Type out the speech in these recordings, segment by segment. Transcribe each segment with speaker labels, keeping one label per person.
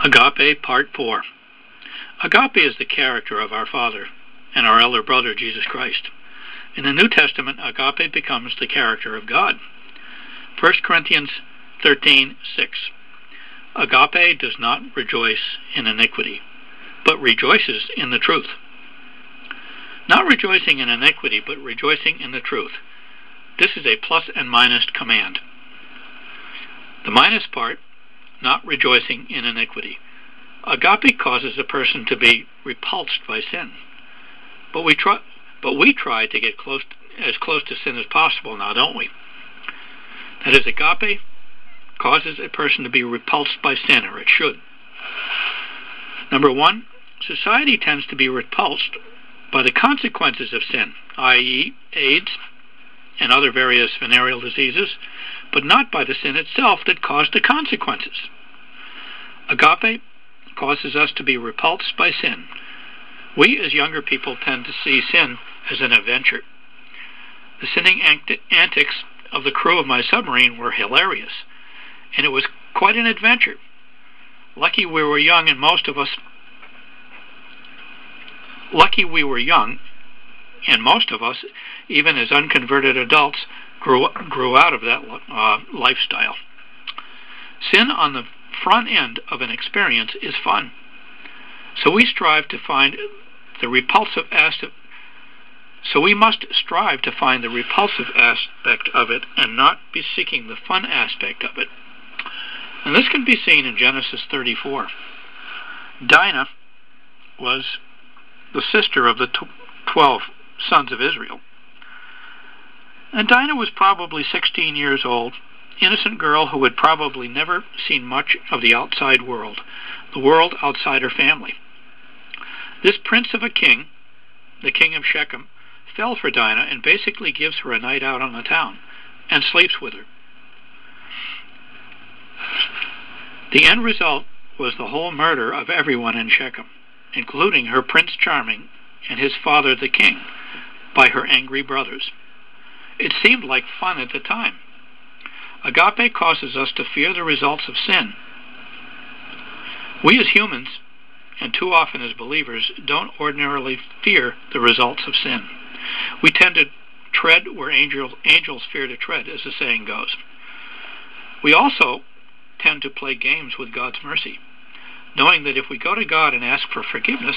Speaker 1: Agape, Part 4. Agape is the character of our Father and our elder brother, Jesus Christ. In the New Testament, agape becomes the character of God. 1 Corinthians 13:6. Agape does not rejoice in iniquity, but rejoices in the truth. Not rejoicing in iniquity, but rejoicing in the truth. This is a plus and minus command. The minus part, not rejoicing in iniquity. Agape causes a person to be repulsed by sin. But we try to get as close to sin as possible now, don't we? That is, agape causes a person to be repulsed by sin, or it should. Number one, society tends to be repulsed by the consequences of sin, i.e., AIDS and other various venereal diseases, but not by the sin itself that caused the consequences. Agape causes us to be repulsed by sin. We as younger people tend to see sin as an adventure. The sinning antics of the crew of my submarine were hilarious, and it was quite an adventure. Lucky we were young, and most of us even as unconverted adults, grew out of that lifestyle. Sin on the front end of an experience is fun. So we must strive to find the repulsive aspect of it and not be seeking the fun aspect of it. And this can be seen in Genesis 34. Dinah was the sister of the 12 sons of Israel. And Dinah was probably 16 years old, innocent girl who had probably never seen much of the outside world, the world outside her family. This prince of a king, the king of Shechem, fell for Dinah and basically gives her a night out on the town and sleeps with her. The end result was the whole murder of everyone in Shechem, including her Prince Charming and his father the king, by her angry brothers. It seemed like fun at the time. Agape causes us to fear the results of sin. We as humans, and too often as believers, don't ordinarily fear the results of sin. We tend to tread where angels fear to tread, as the saying goes. We also tend to play games with God's mercy, knowing that if we go to God and ask for forgiveness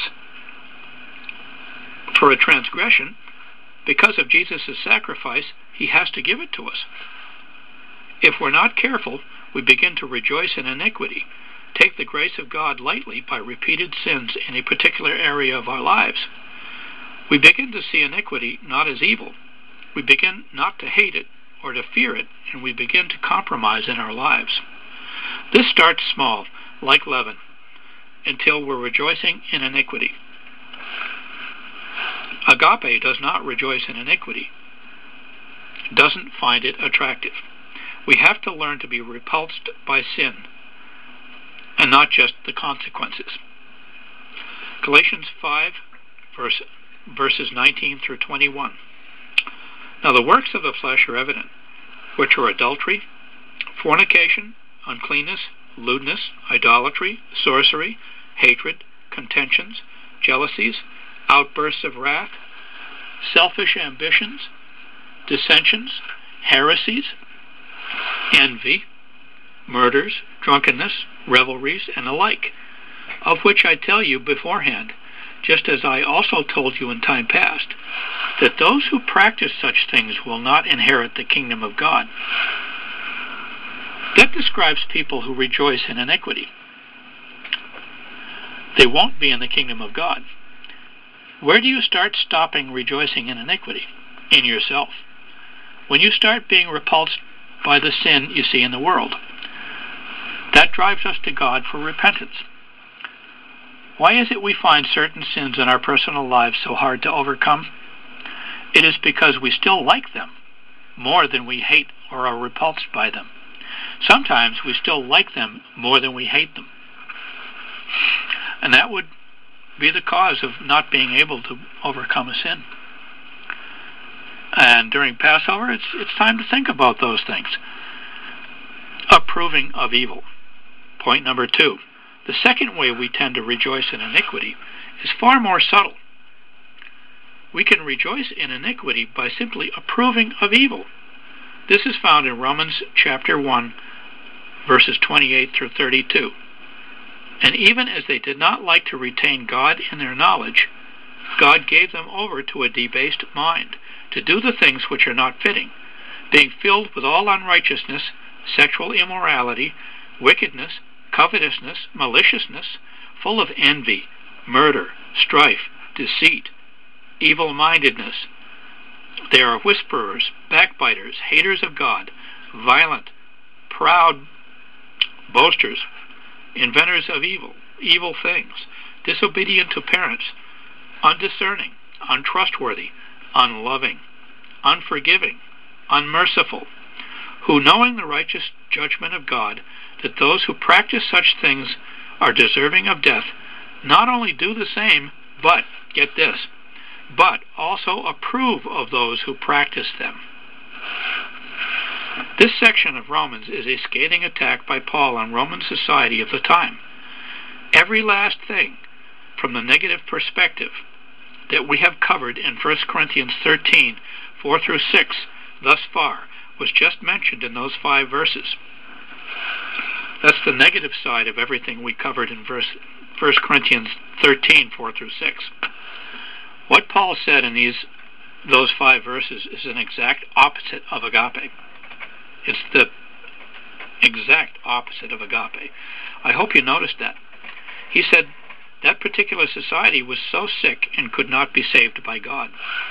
Speaker 1: for a transgression, because of Jesus' sacrifice, He has to give it to us. If we're not careful, we begin to rejoice in iniquity, take the grace of God lightly by repeated sins in a particular area of our lives. We begin to see iniquity not as evil. We begin not to hate it or to fear it, and we begin to compromise in our lives. This starts small, like leaven, until we're rejoicing in iniquity. Agape does not rejoice in iniquity, doesn't find it attractive. We have to learn to be repulsed by sin and not just the consequences. Galatians 5, verses 19 through 21. Now the works of the flesh are evident, which are adultery, fornication, uncleanness, lewdness, idolatry, sorcery, hatred, contentions, jealousies, outbursts of wrath, selfish ambitions, dissensions, heresies, envy, murders, drunkenness, revelries, and the like, of which I tell you beforehand, just as I also told you in time past, that those who practice such things will not inherit the kingdom of God. That describes people who rejoice in iniquity. They won't be in the kingdom of God. Where do you start stopping rejoicing in iniquity? In yourself. When you start being repulsed by the sin you see in the world. That drives us to God for repentance. Why is it we find certain sins in our personal lives so hard to overcome? It is because we still like them more than we hate or are repulsed by them. Sometimes we still like them more than we hate them. And that would be the cause of not being able to overcome a sin. And during Passover, it's time to think about those things. Approving of evil. Point number 2. The second way we tend to rejoice in iniquity is far more subtle. We can rejoice in iniquity by simply approving of evil. This is found in Romans chapter 1, verses 28 through 32. And even as they did not like to retain God in their knowledge, God gave them over to a debased mind, to do the things which are not fitting, being filled with all unrighteousness, sexual immorality, wickedness, covetousness, maliciousness, full of envy, murder, strife, deceit, evil-mindedness. They are whisperers, backbiters, haters of God, violent, proud, boasters, inventors of evil things, disobedient to parents, undiscerning, untrustworthy, unloving, unforgiving, unmerciful, who, knowing the righteous judgment of God, that those who practice such things are deserving of death, not only do the same, but, get this, but also approve of those who practice them. This section of Romans is a scathing attack by Paul on Roman society of the time. Every last thing, from the negative perspective, that we have covered in 1 Corinthians 13, 4 through 6, thus far, was just mentioned in those 5 verses. That's the negative side of everything we covered in 1 Corinthians 13, 4 through 6. What Paul said in those 5 verses is an exact opposite of agape. It's the exact opposite of agape. I hope you noticed that. He said that particular society was so sick and could not be saved by God.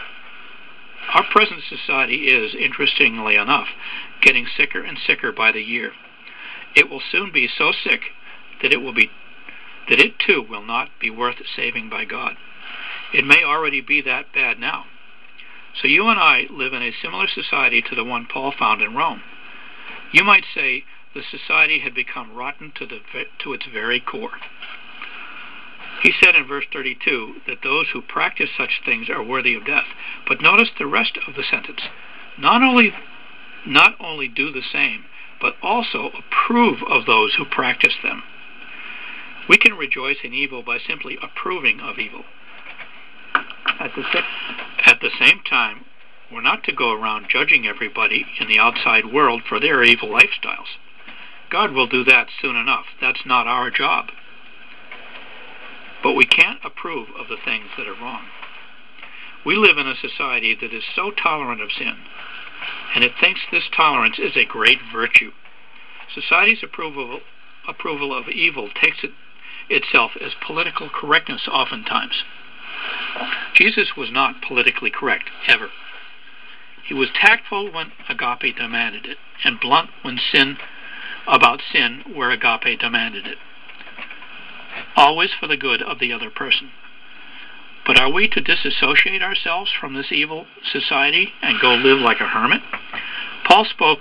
Speaker 1: Our present society is, interestingly enough, getting sicker and sicker by the year. It will soon be so sick that it too will not be worth saving by God. It may already be that bad now. So you and I live in a similar society to the one Paul found in Rome. You might say the society had become rotten to its very core. He said in verse 32 that those who practice such things are worthy of death. But notice the rest of the sentence. Not only do the same, but also approve of those who practice them. We can rejoice in evil by simply approving of evil. At the same time, we're not to go around judging everybody in the outside world for their evil lifestyles. God will do that soon enough. That's not our job. But we can't approve of the things that are wrong. We live in a society that is so tolerant of sin, and it thinks this tolerance is a great virtue. Society's approval of evil takes itself as political correctness oftentimes. Jesus was not politically correct, ever. He was tactful when agape demanded it, and blunt when about sin where agape demanded it. Always for the good of the other person. But are we to disassociate ourselves from this evil society and go live like a hermit? Paul spoke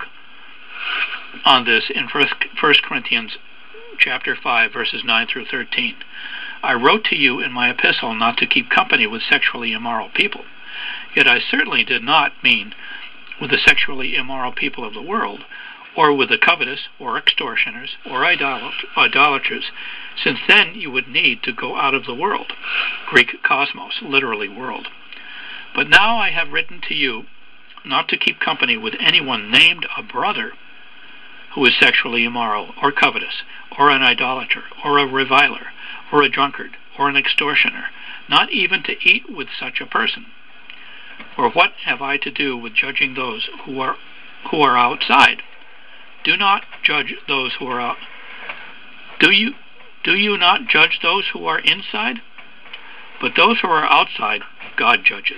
Speaker 1: on this in 1 Corinthians chapter 5, verses 9 through 13. I wrote to you in my epistle not to keep company with sexually immoral people. Yet I certainly did not mean with the sexually immoral people of the world, or with the covetous, or extortioners, or idolaters, since then you would need to go out of the world. Greek cosmos, literally world. But now I have written to you not to keep company with anyone named a brother who is sexually immoral, or covetous, or an idolater, or a reviler, or a drunkard, or an extortioner, not even to eat with such a person. For what have I to do with judging those who are outside? Do not judge those who are out. Do you not judge those who are inside? But those who are outside, God judges.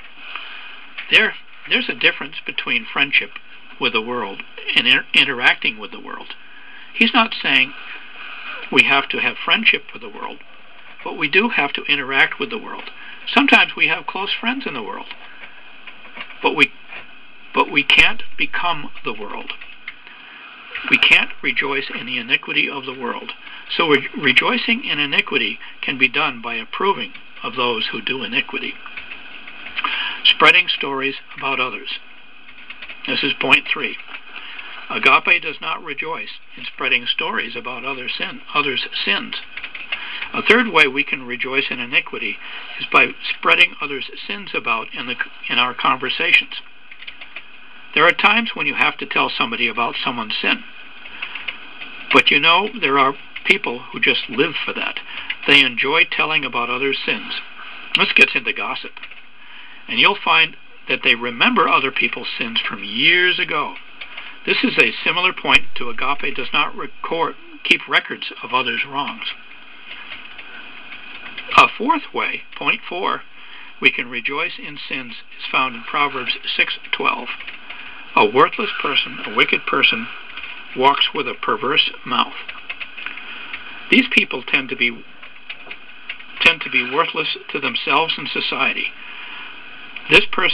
Speaker 1: There's a difference between friendship with the world and interacting with the world. He's not saying we have to have friendship with the world, but we do have to interact with the world. Sometimes we have close friends in the world, but we can't become the world. We can't rejoice in the iniquity of the world. So rejoicing in iniquity can be done by approving of those who do iniquity. Spreading stories about others. This is point 3. Agape does not rejoice in spreading stories about others' sins. A third way we can rejoice in iniquity is by spreading others' sins about in our conversations. There are times when you have to tell somebody about someone's sin. But you know, there are people who just live for that. They enjoy telling about others' sins. This gets into gossip. And you'll find that they remember other people's sins from years ago. This is a similar point to agape does not keep records of others' wrongs. A fourth way, point 4, we can rejoice in sins is found in Proverbs 6:12. A worthless person, a wicked person, walks with a perverse mouth. These people tend to be worthless to themselves and society. This person